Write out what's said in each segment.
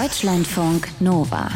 Deutschlandfunk Nova.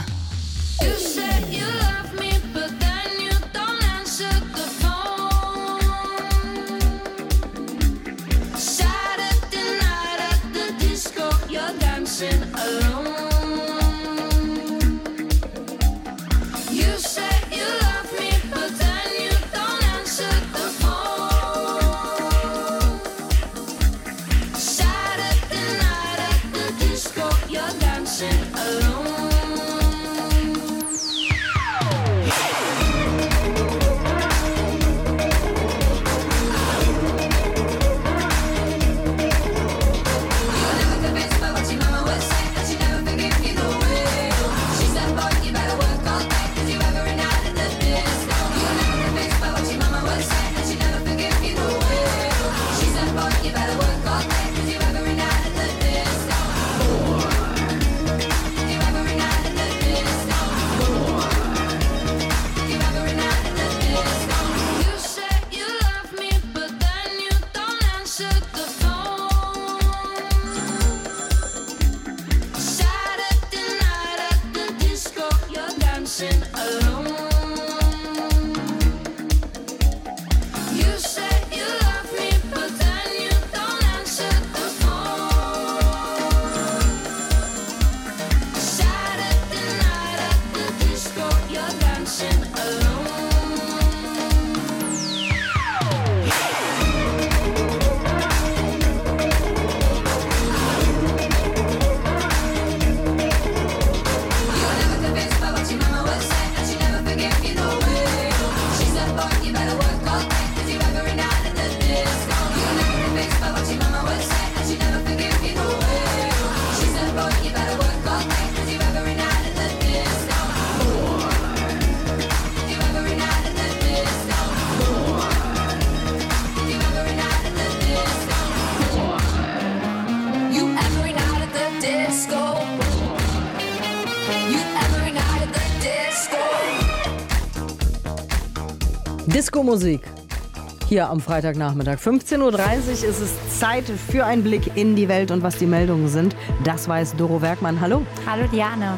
Disco-Musik. Hier am Freitagnachmittag. 15.30 Uhr ist es Zeit für einen Blick in die Welt und was die Meldungen sind. Das weiß Doro Werkmann. Hallo. Hallo Diane.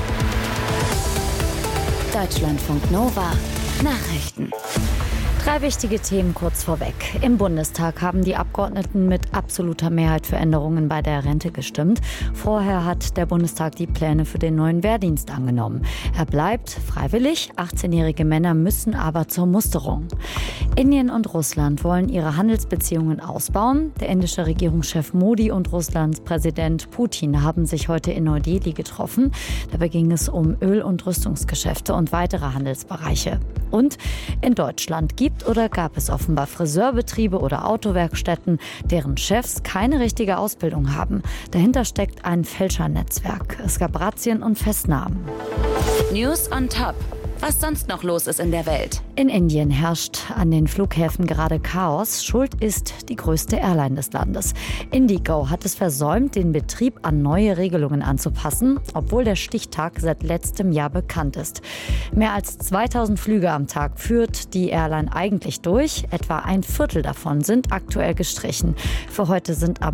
Deutschlandfunk Nova. Nachrichten. 3 wichtige Themen kurz vorweg. Im Bundestag haben die Abgeordneten mit absoluter Mehrheit für Änderungen bei der Rente gestimmt. Vorher hat der Bundestag die Pläne für den neuen Wehrdienst angenommen. Er bleibt freiwillig. 18-jährige Männer müssen aber zur Musterung. Indien und Russland wollen ihre Handelsbeziehungen ausbauen. Der indische Regierungschef Modi und Russlands Präsident Putin haben sich heute in Neu-Delhi getroffen. Dabei ging es um Öl- und Rüstungsgeschäfte und weitere Handelsbereiche. Und in Deutschland gibt oder gab es offenbar Friseurbetriebe oder Autowerkstätten, deren Chefs keine richtige Ausbildung haben. Dahinter steckt ein Fälschernetzwerk. Es gab Razzien und Festnahmen. News on Top. Was sonst noch los ist in der Welt. In Indien herrscht an den Flughäfen gerade Chaos. Schuld ist die größte Airline des Landes. Indigo hat es versäumt, den Betrieb an neue Regelungen anzupassen, obwohl der Stichtag seit letztem Jahr bekannt ist. Mehr als 2000 Flüge am Tag führt die Airline eigentlich durch. Etwa ein Viertel davon sind aktuell gestrichen. Für heute sind aber